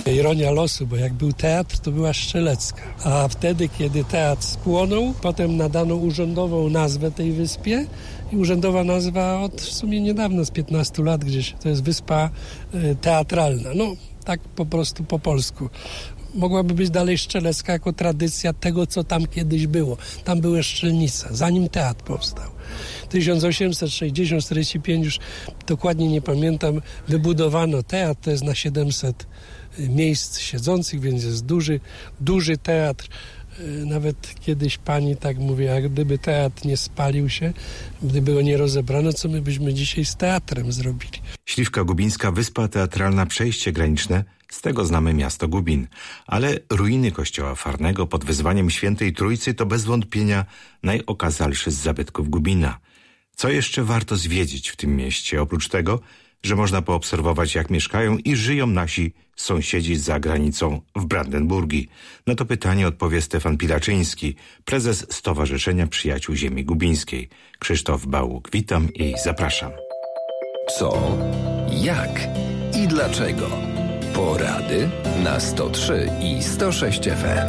Ironia losu, bo jak był teatr, to była Strzelecka. A wtedy, kiedy teatr spłonął, potem nadano urzędową nazwę tej wyspie i urzędowa nazwa od w sumie niedawno, z 15 lat gdzieś, to jest wyspa teatralna. No, tak po prostu po polsku. Mogłaby być dalej Strzelecka jako tradycja tego, co tam kiedyś było. Tam były strzelnice, zanim teatr powstał. 1860-45, już dokładnie nie pamiętam, wybudowano teatr, to jest na 700 miejsc siedzących, więc jest duży teatr. Nawet kiedyś pani tak mówi, jak gdyby teatr nie spalił się, gdyby go nie rozebrano, co my byśmy dzisiaj z teatrem zrobili. Śliwka Gubińska, wyspa teatralna, przejście graniczne, z tego znamy miasto Gubin. Ale ruiny kościoła Farnego pod wezwaniem Świętej Trójcy to bez wątpienia najokazalszy z zabytków Gubina. Co jeszcze warto zwiedzić w tym mieście, oprócz tego, że można poobserwować, jak mieszkają i żyją nasi sąsiedzi za granicą w Brandenburgii? Na to pytanie odpowie Stefan Pilaczyński, prezes Stowarzyszenia Przyjaciół Ziemi Gubińskiej. Krzysztof Bałuk, witam i zapraszam. Co, jak i dlaczego? Porady na 103 i 106 FM.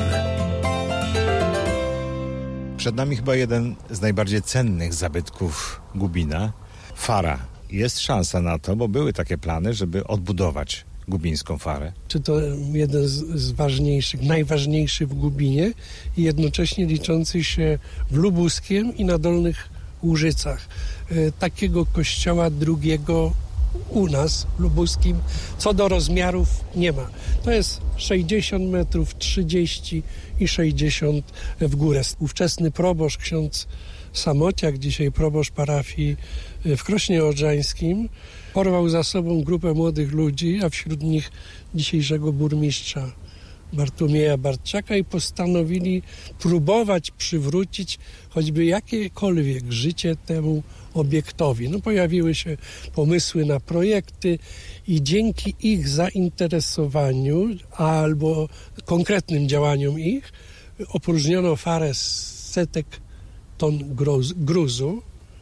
Przed nami chyba jeden z najbardziej cennych zabytków Gubina, Fara. Jest szansa na to, bo były takie plany, żeby odbudować gubińską Farę. Czy to jeden z ważniejszych, najważniejszy w Gubinie i jednocześnie liczący się w Lubuskiem i na Dolnych Łużycach. Takiego kościoła drugiego u nas w Lubuskim co do rozmiarów nie ma. To jest 60 metrów, 30 i 60 w górę. Ówczesny proboszcz, ksiądz Samociak, dzisiaj proboszcz parafii w Krośnie Odrzańskim, porwał za sobą grupę młodych ludzi, a wśród nich dzisiejszego burmistrza Bartłomieja Bartczaka i postanowili próbować przywrócić choćby jakiekolwiek życie temu obiektowi. No, pojawiły się pomysły na projekty i dzięki ich zainteresowaniu albo konkretnym działaniom ich opróżniono Farę z setek ton gruzu,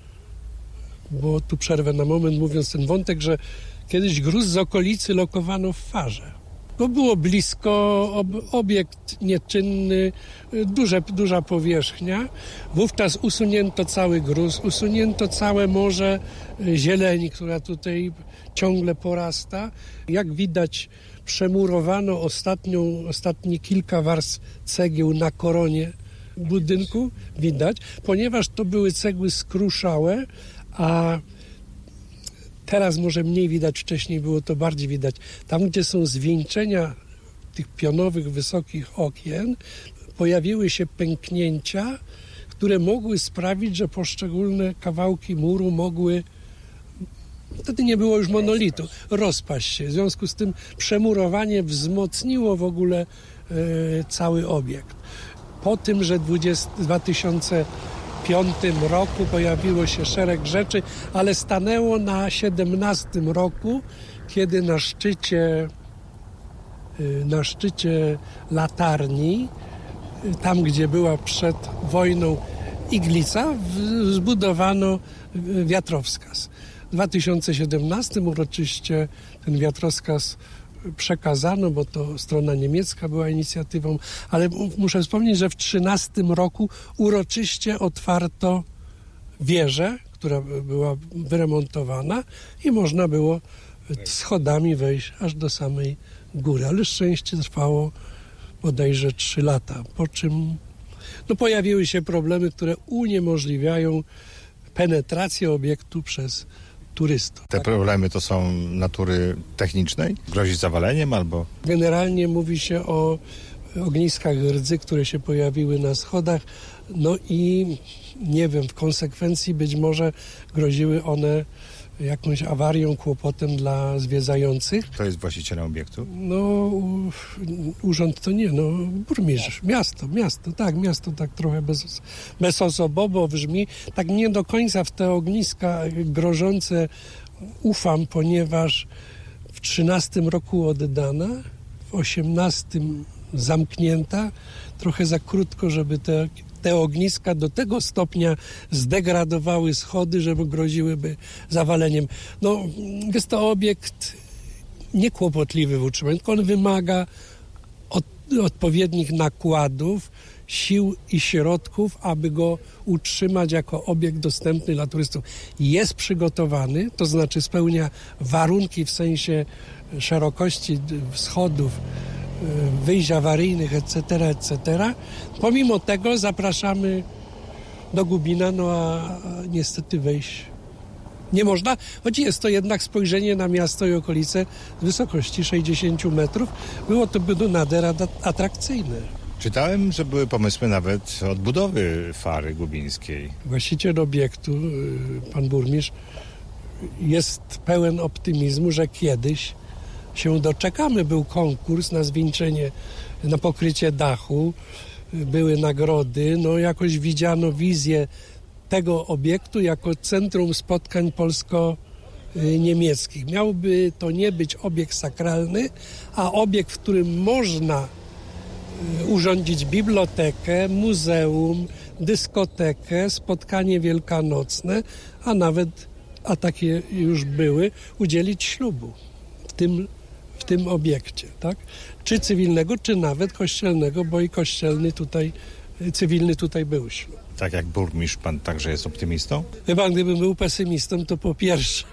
bo tu przerwę na moment, mówiąc ten wątek, że kiedyś gruz z okolicy lokowano w Farze. Bo było blisko, obiekt nieczynny, duża powierzchnia. Wówczas usunięto cały gruz, usunięto całe morze zieleni, która tutaj ciągle porasta. Jak widać, przemurowano ostatnie kilka warstw cegieł na koronie budynku, widać, ponieważ to były cegły skruszałe, a teraz może mniej widać, wcześniej było to bardziej widać. Tam, gdzie są zwieńczenia tych pionowych, wysokich okien, pojawiły się pęknięcia, które mogły sprawić, że poszczególne kawałki muru mogły, wtedy nie było już monolitu, rozpaść się. W związku z tym przemurowanie wzmocniło w ogóle cały obiekt. Po tym, że w 2005 roku pojawiło się szereg rzeczy, ale stanęło na 17 roku, kiedy na szczycie latarni, tam gdzie była przed wojną iglica, zbudowano wiatrowskaz. W 2017 uroczyście ten wiatrowskaz przekazano, bo to strona niemiecka była inicjatywą, ale muszę wspomnieć, że w 2013 roku uroczyście otwarto wieżę, która była wyremontowana i można było schodami wejść aż do samej góry, ale szczęście trwało bodajże 3 lata, po czym pojawiły się problemy, które uniemożliwiają penetrację obiektu przez turystów. Te problemy to są natury technicznej? Grozi zawaleniem albo? Generalnie mówi się o ogniskach rdzy, które się pojawiły na schodach, no i nie wiem, w konsekwencji być może groziły one jakąś awarią, kłopotem dla zwiedzających. Kto jest właścicielem obiektu? No, urząd to nie, burmistrz, miasto tak trochę bezosobowo brzmi. Tak nie do końca w te ogniska grożące ufam, ponieważ w 2013 roku oddana, w 2018 zamknięta, trochę za krótko, żeby te ogniska do tego stopnia zdegradowały schody, żeby groziłyby zawaleniem. Jest to obiekt niekłopotliwy w utrzymaniu, tylko on wymaga odpowiednich nakładów, sił i środków, aby go utrzymać jako obiekt dostępny dla turystów. Jest przygotowany, to znaczy spełnia warunki w sensie szerokości schodów, wyjść awaryjnych, etc., etc. Pomimo tego zapraszamy do Gubina, a niestety wejść nie można, choć jest to jednak spojrzenie na miasto i okolice z wysokości 60 metrów. Było to nader atrakcyjne. Czytałem, że były pomysły nawet odbudowy Fary Gubińskiej. Właściciel obiektu, pan burmistrz, jest pełen optymizmu, że kiedyś się doczekamy. Był konkurs na zwieńczenie, na pokrycie dachu, były nagrody, jakoś widziano wizję tego obiektu jako centrum spotkań polsko-niemieckich. Miałby to nie być obiekt sakralny, a obiekt, w którym można urządzić bibliotekę, muzeum, dyskotekę, spotkanie wielkanocne, a takie już były, udzielić ślubu w tym obiekcie, tak? Czy cywilnego, czy nawet kościelnego, bo i cywilny tutaj był ślub. Tak jak burmistrz, pan także jest optymistą? Chyba gdybym był pesymistą, to po pierwsze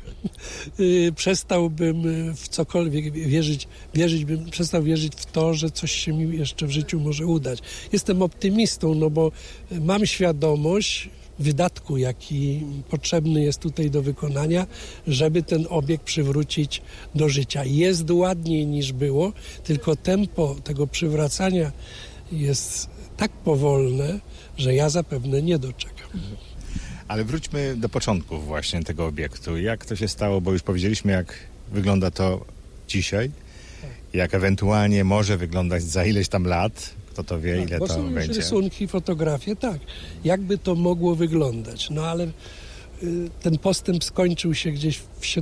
przestałbym w cokolwiek przestał wierzyć w to, że coś się mi jeszcze w życiu może udać. Jestem optymistą, bo mam świadomość wydatku, jaki potrzebny jest tutaj do wykonania, żeby ten obiekt przywrócić do życia. Jest ładniej niż było, tylko tempo tego przywracania jest tak powolne, że ja zapewne nie doczekam. Ale wróćmy do początków właśnie tego obiektu. Jak to się stało, bo już powiedzieliśmy, jak wygląda to dzisiaj, jak ewentualnie może wyglądać za ileś tam lat, kto to wie, ile to są będzie. Już rysunki, fotografie, tak. Jakby to mogło wyglądać, ale ten postęp skończył się gdzieś w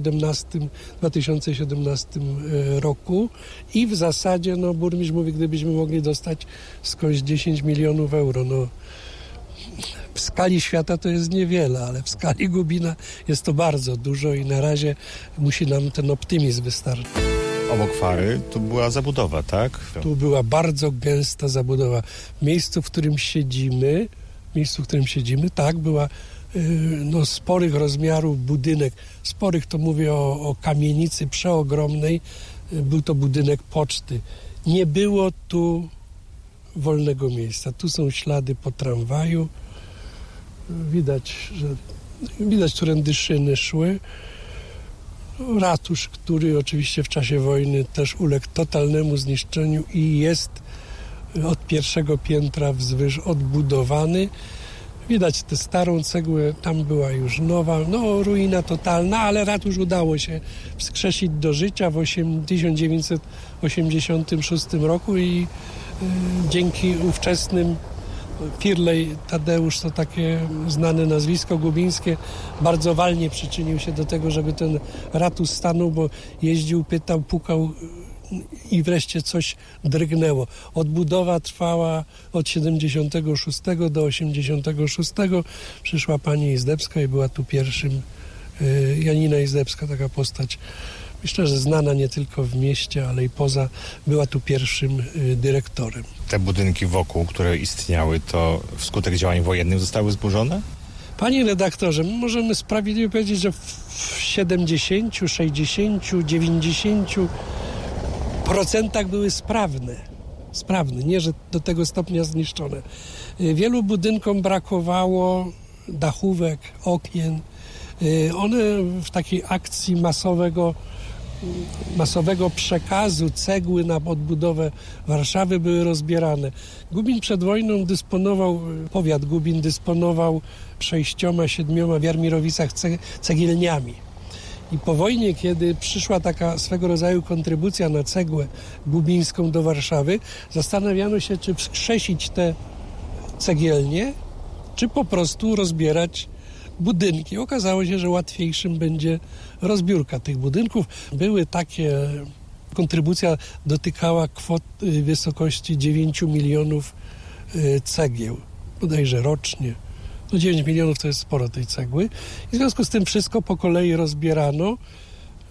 2017 roku i w zasadzie burmistrz mówi, gdybyśmy mogli dostać skądś 10 milionów euro, w skali świata to jest niewiele, ale w skali Gubina jest to bardzo dużo i na razie musi nam ten optymizm wystarczyć. Obok Fary tu była zabudowa, tak? Tu była bardzo gęsta zabudowa. W miejscu, w którym siedzimy, tak, była sporych rozmiarów budynek. Sporych to mówię o kamienicy przeogromnej. Był to budynek poczty. Nie było tu wolnego miejsca. Tu są ślady po tramwaju. Widać, którędy szyny szły. Ratusz, który oczywiście w czasie wojny też uległ totalnemu zniszczeniu i jest od pierwszego piętra wzwyż odbudowany. Widać tę starą cegłę, tam była już nowa, ruina totalna, ale ratusz udało się wskrzesić do życia w 1986 roku i dzięki ówczesnym Firlej Tadeusz, to takie znane nazwisko gubińskie, bardzo walnie przyczynił się do tego, żeby ten ratusz stanął, bo jeździł, pytał, pukał i wreszcie coś drgnęło. Odbudowa trwała od 76 do 86. Przyszła pani Izdebska i była tu pierwszym, Janina Izdebska, taka postać, myślę, że znana nie tylko w mieście, ale i poza, była tu pierwszym dyrektorem. Te budynki wokół, które istniały, to wskutek działań wojennych zostały zburzone? Panie redaktorze, możemy sprawiedliwie powiedzieć, że w 70, 60, 90% były sprawne, nie, że do tego stopnia zniszczone. Wielu budynkom brakowało dachówek, okien. One w takiej akcji masowego przekazu cegły na odbudowę Warszawy były rozbierane. Gubin przed wojną powiat Gubin dysponował 6-7 w Jarmirowicach cegielniami. I po wojnie, kiedy przyszła taka swego rodzaju kontrybucja na cegłę gubińską do Warszawy, zastanawiano się, czy wskrzesić te cegielnie, czy po prostu rozbierać budynki. Okazało się, że łatwiejszym będzie rozbiórka tych budynków. Były takie, kontrybucja dotykała kwot wysokości 9 milionów cegieł, bodajże rocznie. 9 milionów to jest sporo tej cegły. I w związku z tym wszystko po kolei rozbierano.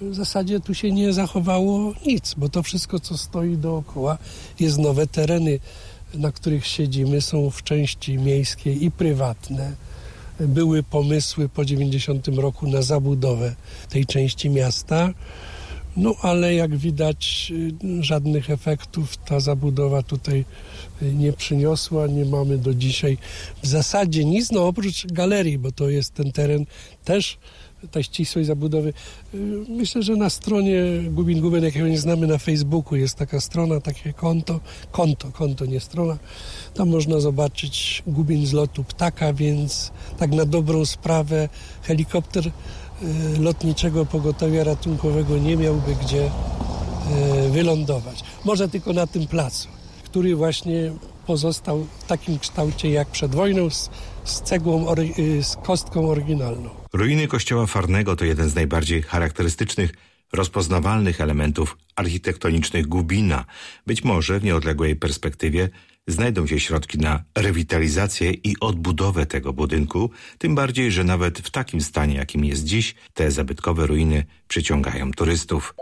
w zasadzie tu się nie zachowało nic, bo to wszystko, co stoi dookoła, jest nowe. Tereny, na których siedzimy, są w części miejskiej i prywatne. Były pomysły po 90 roku na zabudowę tej części miasta, no ale jak widać żadnych efektów ta zabudowa tutaj nie przyniosła. Nie mamy do dzisiaj w zasadzie nic, no oprócz galerii, bo to jest ten teren też, ta ścisłość zabudowy. Myślę, że na stronie Gubin, jakiego nie znamy na Facebooku, jest taka strona, takie konto, nie strona. Tam można zobaczyć Gubin z lotu ptaka, więc tak na dobrą sprawę helikopter lotniczego pogotowia ratunkowego nie miałby gdzie wylądować. Może tylko na tym placu, który właśnie pozostał w takim kształcie jak przed wojną, z cegłą, z kostką oryginalną. Ruiny kościoła Farnego to jeden z najbardziej charakterystycznych, rozpoznawalnych elementów architektonicznych Gubina. Być może w nieodległej perspektywie znajdą się środki na rewitalizację i odbudowę tego budynku, tym bardziej, że nawet w takim stanie, jakim jest dziś, te zabytkowe ruiny przyciągają turystów.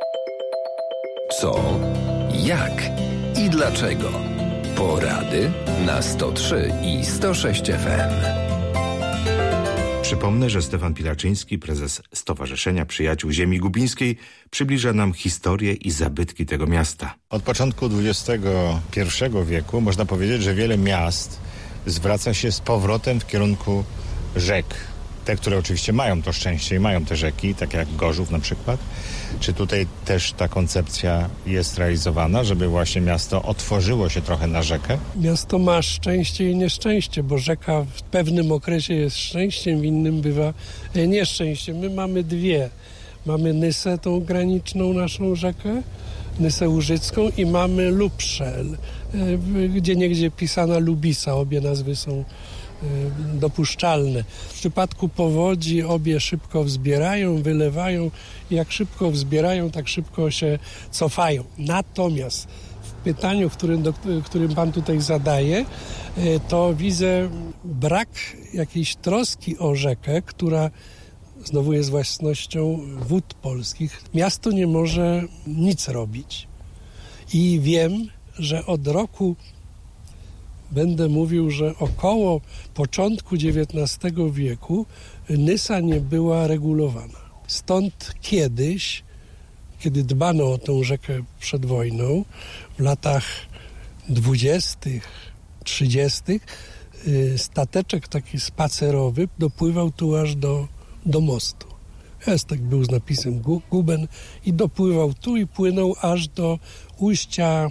Co, jak i dlaczego? Porady na 103 i 106 FM. Przypomnę, że Stefan Pilaczyński, prezes Stowarzyszenia Przyjaciół Ziemi Gubińskiej, przybliża nam historię i zabytki tego miasta. Od początku XXI wieku można powiedzieć, że wiele miast zwraca się z powrotem w kierunku rzek. Te, które oczywiście mają to szczęście i mają te rzeki, tak jak Gorzów na przykład. Czy tutaj też ta koncepcja jest realizowana, żeby właśnie miasto otworzyło się trochę na rzekę? Miasto ma szczęście i nieszczęście, bo rzeka w pewnym okresie jest szczęściem, w innym bywa nieszczęściem. My mamy dwie. Mamy Nysę, tą graniczną naszą rzekę, Nysę Łużycką, i mamy Lubszel, gdzieniegdzie pisana Lubisa. Obie nazwy są dopuszczalne. W przypadku powodzi obie szybko wzbierają, wylewają. Jak szybko wzbierają, tak szybko się cofają. Natomiast w pytaniu, którym pan tutaj zadaje, to widzę brak jakiejś troski o rzekę, która znowu jest własnością Wód Polskich. Miasto nie może nic robić. I wiem, że od roku będę mówił, że około początku XIX wieku Nysa nie była regulowana. Stąd kiedyś, kiedy dbano o tą rzekę przed wojną, w latach 20., 30., stateczek taki spacerowy dopływał tu aż do mostu. Tak był z napisem Guben i dopływał tu i płynął aż do ujścia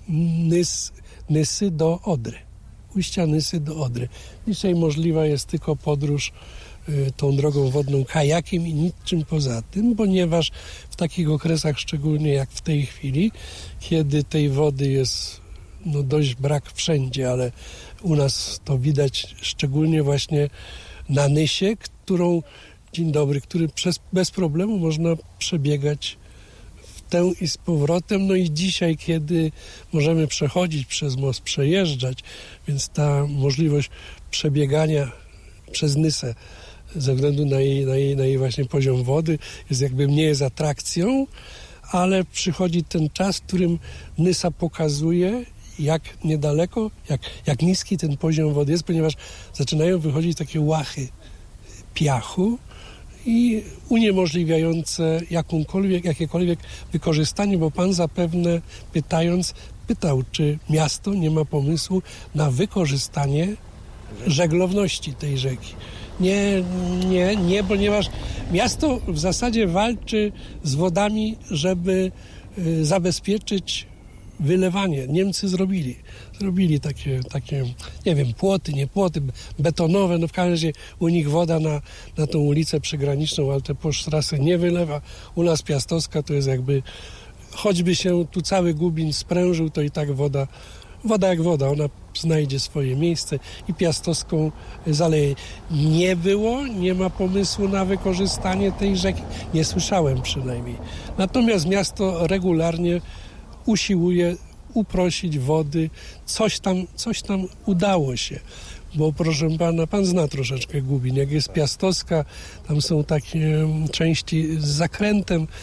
Nysy do Odry. Ujścia Nysy do Odry. Dzisiaj możliwa jest tylko podróż tą drogą wodną kajakiem i niczym poza tym, ponieważ w takich okresach, szczególnie jak w tej chwili, kiedy tej wody jest dość brak wszędzie, ale u nas to widać szczególnie właśnie na Nysie, który bez problemu można przebiegać w tę i z powrotem. No i dzisiaj, kiedy możemy przechodzić przez most, przejeżdżać, więc ta możliwość przebiegania przez Nysę ze względu na jej właśnie poziom wody nie jest atrakcją, ale przychodzi ten czas, w którym Nysa pokazuje, jak niedaleko, jak niski ten poziom wody jest, ponieważ zaczynają wychodzić takie łachy piachu i uniemożliwiające jakiekolwiek wykorzystanie, bo pan zapewne pytał, czy miasto nie ma pomysłu na wykorzystanie żeglowności tej rzeki. Nie, ponieważ miasto w zasadzie walczy z wodami, żeby zabezpieczyć wylewanie. Niemcy zrobili takie, nie wiem, płoty, nie płoty, betonowe. No w każdym razie u nich woda na tą ulicę przygraniczną Altepostrasę nie wylewa. U nas Piastowska to jest choćby się tu cały Gubin sprężył, to i tak woda jak woda, ona znajdzie swoje miejsce i Piastowską zaleje. Nie ma pomysłu na wykorzystanie tej rzeki. Nie słyszałem przynajmniej. Natomiast miasto regularnie usiłuje uprosić wody. Coś tam udało się. Bo proszę pana, pan zna troszeczkę Gubin. Jak jest Piastowska, tam są takie części z zakrętem.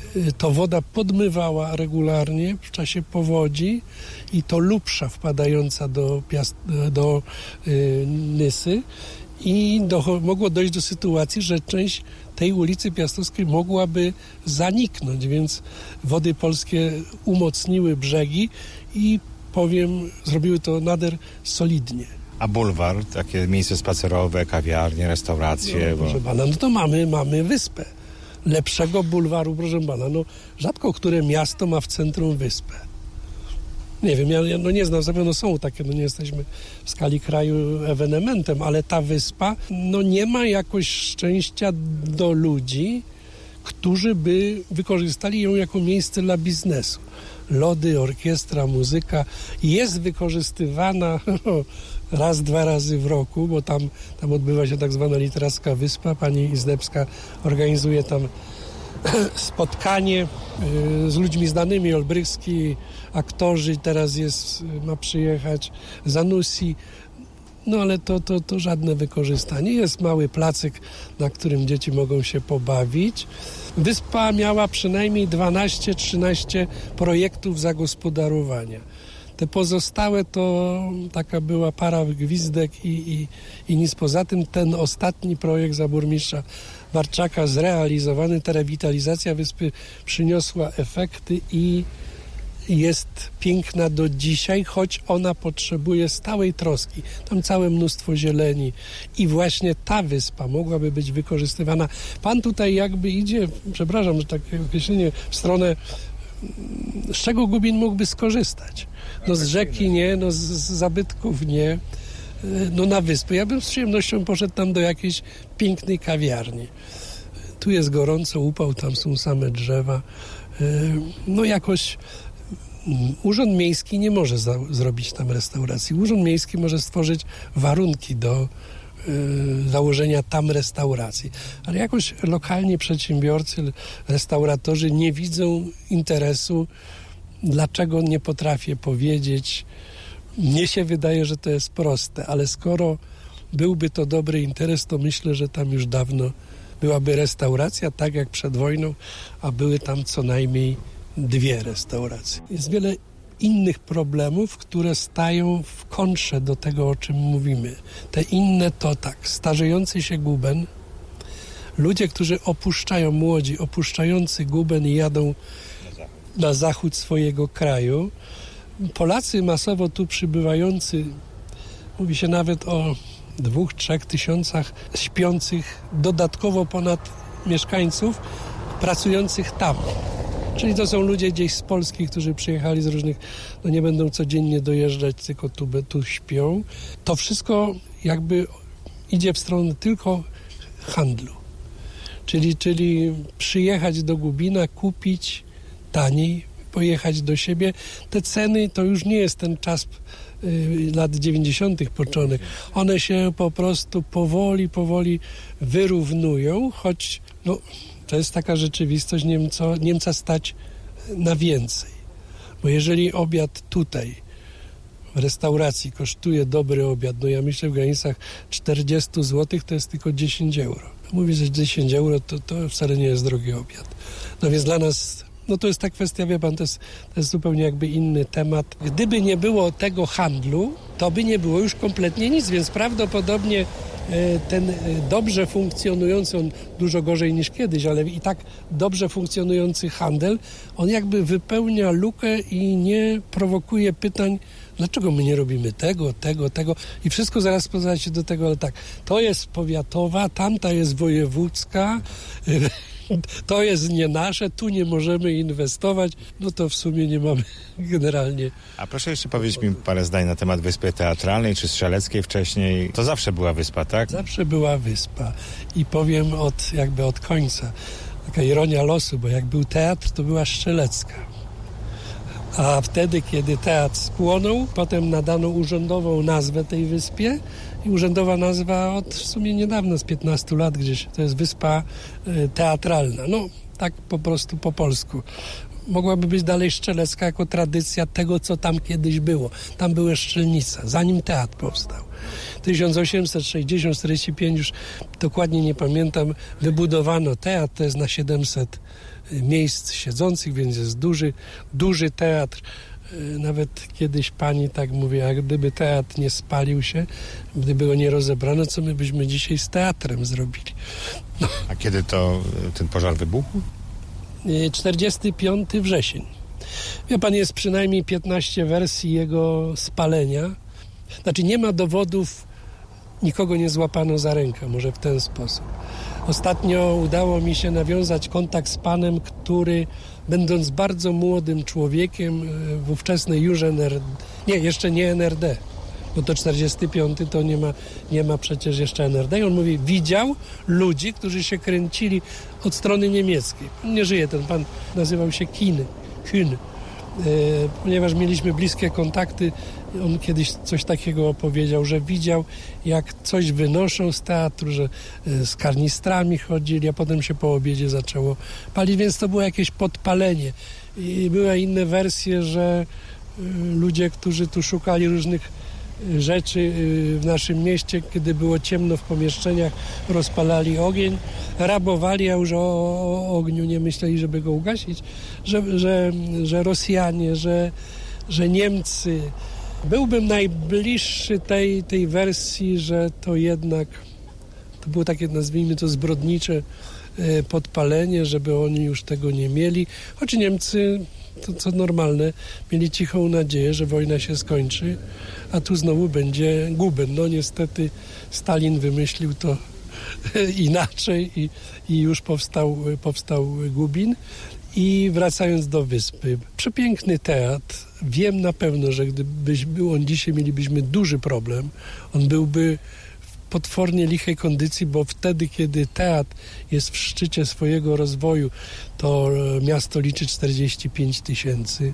to woda podmywała regularnie w czasie powodzi i to lupsza wpadająca do Nysy i mogło dojść do sytuacji, że część tej ulicy Piastowskiej mogłaby zaniknąć, więc Wody Polskie umocniły brzegi i zrobiły to nader solidnie. A bulwar, takie miejsce spacerowe, kawiarnie, restauracje? Proszę pana, to mamy wyspę. Lepszego bulwaru, proszę pana, rzadko które miasto ma w centrum wyspę. Nie wiem, ja nie znam, zapewne są takie, nie jesteśmy w skali kraju ewenementem, ale ta wyspa, nie ma jakoś szczęścia do ludzi, którzy by wykorzystali ją jako miejsce dla biznesu. Lody, orkiestra, muzyka jest wykorzystywana raz, 2 razy w roku, bo tam odbywa się tak zwana literacka wyspa. Pani Izdebska organizuje tam spotkanie z ludźmi znanymi, Olbrychski, aktorzy, teraz ma przyjechać Zanussi, ale to żadne wykorzystanie. Jest mały placyk, na którym dzieci mogą się pobawić. Wyspa miała przynajmniej 12-13 projektów zagospodarowania. Te pozostałe to taka była para gwizdek i nic poza tym. Ten ostatni projekt za burmistrza Warczaka zrealizowany, ta rewitalizacja wyspy przyniosła efekty i jest piękna do dzisiaj, choć ona potrzebuje stałej troski. Tam całe mnóstwo zieleni i właśnie ta wyspa mogłaby być wykorzystywana. Pan tutaj jakby idzie, przepraszam, że takie określenie, w stronę, z czego Gubin mógłby skorzystać? Z rzeki nie, z zabytków nie, na wyspę. Ja bym z przyjemnością poszedł tam do jakiejś pięknej kawiarni. Tu jest gorąco, upał, tam są same drzewa. Jakoś Urząd Miejski nie może zrobić tam restauracji. Urząd Miejski może stworzyć warunki do założenia tam restauracji. Ale jakoś lokalni przedsiębiorcy, restauratorzy nie widzą interesu. Dlaczego nie potrafię powiedzieć? Mnie się wydaje, że to jest proste, ale skoro byłby to dobry interes, to myślę, że tam już dawno byłaby restauracja, tak jak przed wojną, a były tam co najmniej 2 restauracje. Jest wiele innych problemów, które stają w kontrze do tego, o czym mówimy. Te inne to tak, starzejący się Guben, ludzie, którzy młodzi, opuszczający Guben i jadą na zachód swojego kraju. Polacy masowo tu przybywający, mówi się nawet o 2-3 tysiącach śpiących, dodatkowo ponad mieszkańców pracujących tam. Czyli to są ludzie gdzieś z Polski, którzy przyjechali z różnych, nie będą codziennie dojeżdżać, tylko tu śpią. To wszystko jakby idzie w stronę tylko handlu. Czyli przyjechać do Gubina, kupić taniej, pojechać do siebie. Te ceny to już nie jest ten czas lat 90. początek. One się po prostu powoli wyrównują, choć to jest taka rzeczywistość, Niemca stać na więcej. Bo jeżeli obiad tutaj w restauracji kosztuje dobry obiad, ja myślę w granicach 40 zł, to jest tylko 10 euro. Mówię, że 10 euro to wcale nie jest drogi obiad. Więc dla nas to jest ta kwestia, wie pan, to jest zupełnie jakby inny temat. Gdyby nie było tego handlu, to by nie było już kompletnie nic, więc prawdopodobnie ten dobrze funkcjonujący, on dużo gorzej niż kiedyś, ale i tak dobrze funkcjonujący handel, on jakby wypełnia lukę i nie prowokuje pytań, dlaczego my nie robimy tego i wszystko zaraz sprowadza się do tego, ale tak, to jest powiatowa, tamta jest wojewódzka, to jest nie nasze, tu nie możemy inwestować, to w sumie nie mamy generalnie. A proszę jeszcze powiedzieć mi parę zdań na temat Wyspy Teatralnej czy Strzeleckiej wcześniej. To zawsze była wyspa, tak? Zawsze była wyspa i powiem od końca. Taka ironia losu, bo jak był teatr, to była Strzelecka. A wtedy, kiedy teatr spłonął, potem nadano urzędową nazwę tej wyspie i urzędowa nazwa od w sumie niedawno, z 15 lat gdzieś, to jest Wyspa Teatralna. Tak po prostu po polsku. mogłaby być dalej Strzelecka jako tradycja tego, co tam kiedyś było. Tam były strzelnice, zanim teatr powstał. 1860-45, już dokładnie nie pamiętam, wybudowano teatr, to jest na 700 miejsc siedzących, więc jest duży teatr. Nawet kiedyś pani tak mówi, a gdyby teatr nie spalił się, gdyby go nie rozebrano, co my byśmy dzisiaj z teatrem zrobili? No. A kiedy to ten pożar wybuchł? 45 wrzesień. Wie pan, jest przynajmniej 15 wersji jego spalenia. Znaczy nie ma dowodów, nikogo nie złapano za rękę, może w ten sposób. Ostatnio udało mi się nawiązać kontakt z panem, który będąc bardzo młodym człowiekiem w ówczesnej już NRD, jeszcze nie NRD, bo to 45 to nie ma przecież jeszcze NRD. I on mówi, widział ludzi, którzy się kręcili od strony niemieckiej. Nie żyje ten pan, nazywał się Kühn. Ponieważ mieliśmy bliskie kontakty, on kiedyś coś takiego opowiedział, że widział, jak coś wynoszą z teatru, że z karnistrami chodzili, a potem się po obiedzie zaczęło palić, więc to było jakieś podpalenie. I były inne wersje, że ludzie, którzy tu szukali różnych rzeczy w naszym mieście, kiedy było ciemno w pomieszczeniach, rozpalali ogień, rabowali, a już o ogniu nie myśleli, żeby go ugasić, że Rosjanie, że Niemcy. Byłbym najbliższy tej wersji, że to jednak to było takie, nazwijmy to, zbrodnicze podpalenie, żeby oni już tego nie mieli, choć Niemcy, to co normalne, mieli cichą nadzieję, że wojna się skończy, a tu znowu będzie Guben. No niestety Stalin wymyślił to inaczej i już powstał Gubin. I wracając do wyspy, przepiękny teatr. Wiem na pewno, że gdybyś był on dzisiaj, mielibyśmy duży problem. On byłby w potwornie lichej kondycji, bo wtedy, kiedy teatr jest w szczycie swojego rozwoju, to miasto liczy 45 000.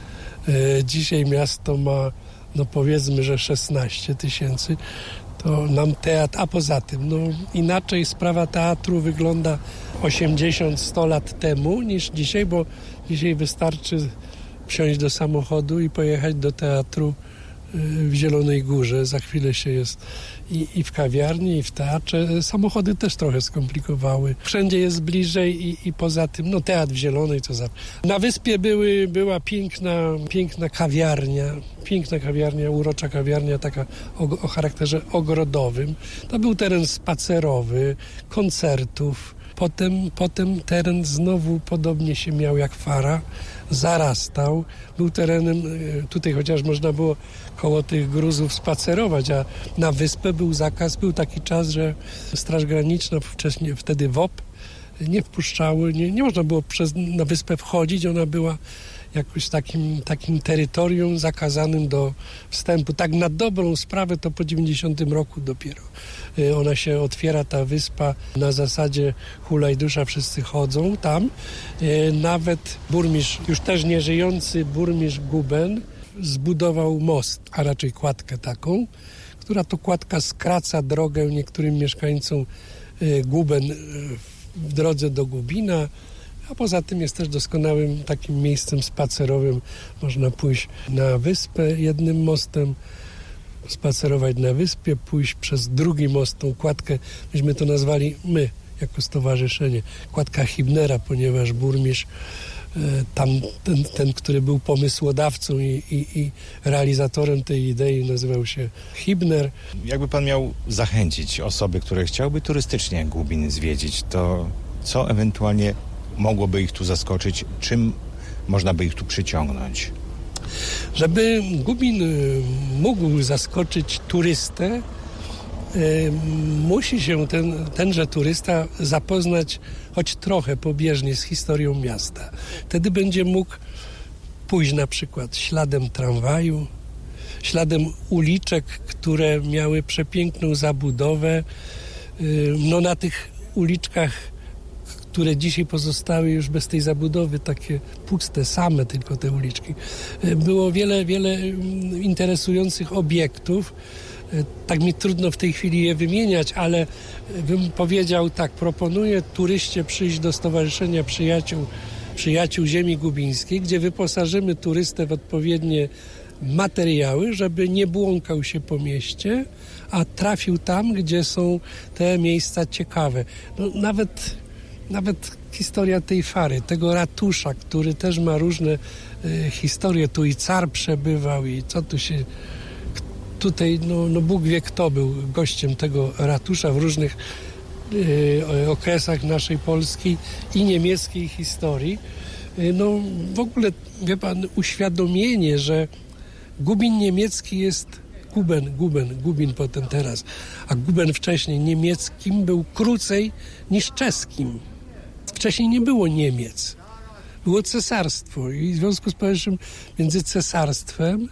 Dzisiaj miasto ma, no powiedzmy, że 16 000. To nam teatr, a poza tym, no inaczej sprawa teatru wygląda 80-100 lat temu niż dzisiaj, bo dzisiaj wystarczy wsiąść do samochodu i pojechać do teatru w Zielonej Górze. Za chwilę się jest i w kawiarni, i w teatrze. Samochody też trochę skomplikowały. Wszędzie jest bliżej i poza tym, no teatr w Zielonej, co za... Na wyspie była piękna kawiarnia, urocza kawiarnia, taka o charakterze ogrodowym. To był teren spacerowy, koncertów. Potem teren znowu podobnie się miał jak Fara, zarastał. Był terenem, tutaj chociaż można było koło tych gruzów spacerować, a na wyspę był zakaz. Był taki czas, że Straż Graniczna, wtedy WOP, nie wpuszczały, nie można było na wyspę wchodzić. Ona była jakoś takim terytorium zakazanym do wstępu. Tak na dobrą sprawę to po 90 roku dopiero. Ona się otwiera, ta wyspa, na zasadzie Hulajdusza, wszyscy chodzą tam. Nawet burmistrz, już też nieżyjący burmistrz Guben, zbudował most, a raczej kładkę taką, która to kładka skraca drogę niektórym mieszkańcom Guben w drodze do Gubina, a poza tym jest też doskonałym takim miejscem spacerowym. Można pójść na wyspę jednym mostem, spacerować na wyspie, pójść przez drugi most, tą kładkę, myśmy to nazwali my, jako stowarzyszenie, kładka Hibnera, ponieważ burmistrz tam, ten, który był pomysłodawcą i realizatorem tej idei, nazywał się Hibner. Jakby pan miał zachęcić osoby, które chciałyby turystycznie Gubin zwiedzić, to co ewentualnie mogłoby ich tu zaskoczyć? Czym można by ich tu przyciągnąć? Żeby Gubin mógł zaskoczyć turystę, musi się tenże turysta zapoznać choć trochę pobieżnie z historią miasta. Wtedy będzie mógł pójść na przykład śladem tramwaju, śladem uliczek, które miały przepiękną zabudowę. No na tych uliczkach, które dzisiaj pozostały już bez tej zabudowy, takie puste, same tylko te uliczki. Było wiele interesujących obiektów. Tak mi trudno w tej chwili je wymieniać, ale bym powiedział tak, proponuję turyście przyjść do Stowarzyszenia Przyjaciół Przyjaciół Ziemi Gubińskiej, gdzie wyposażymy turystę w odpowiednie materiały, żeby nie błąkał się po mieście, a trafił tam, gdzie są te miejsca ciekawe. No, nawet historia tej fary, tego ratusza, który też ma różne historie. Tu i car przebywał i co tu się... Tutaj, no Bóg wie kto był gościem tego ratusza w różnych okresach naszej polskiej i niemieckiej historii. No w ogóle, wie pan, uświadomienie, że Gubin niemiecki jest Gubin potem teraz, a Guben wcześniej niemieckim był krócej niż czeskim. Wcześniej nie było Niemiec, było cesarstwo i w związku z powyższym między cesarstwem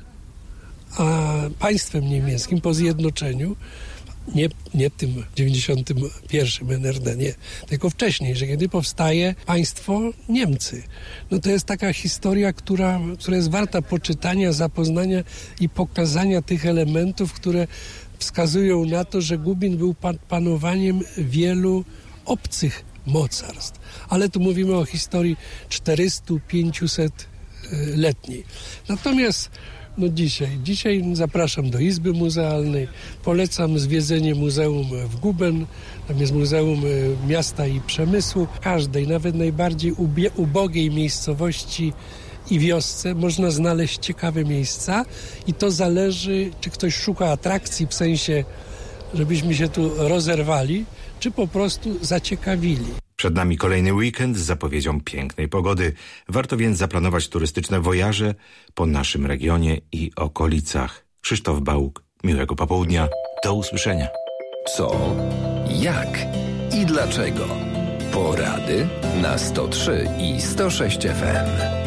a państwem niemieckim po zjednoczeniu, nie tym 91 NRD, nie, tylko wcześniej, że kiedy powstaje państwo Niemcy. No to jest taka historia, która jest warta poczytania, zapoznania i pokazania tych elementów, które wskazują na to, że Gubin był panowaniem wielu obcych mocarstw. Ale tu mówimy o historii 400-500 letniej. Natomiast dzisiaj zapraszam do Izby Muzealnej, polecam zwiedzenie muzeum w Guben, tam jest Muzeum Miasta i Przemysłu. W każdej, nawet najbardziej ubogiej miejscowości i wiosce można znaleźć ciekawe miejsca i to zależy, czy ktoś szuka atrakcji w sensie, żebyśmy się tu rozerwali, czy po prostu zaciekawili. Przed nami kolejny weekend z zapowiedzią pięknej pogody. Warto więc zaplanować turystyczne wojaże po naszym regionie i okolicach. Krzysztof Bałuk, miłego popołudnia. Do usłyszenia. Co, jak i dlaczego? Porady na 103 i 106 FM.